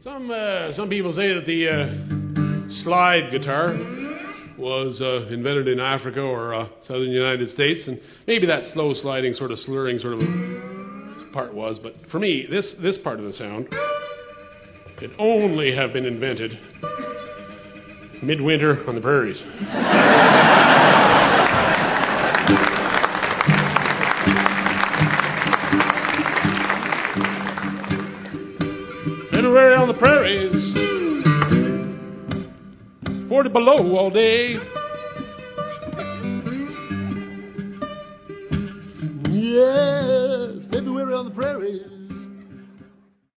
Some people say that the slide guitar was invented in Africa or southern United States, and maybe that slow sliding, sort of slurring sort of part was. But for me, this part of the sound could only have been invented midwinter on the prairies. February on the prairies, 40 below all day. Yes, February on the prairies.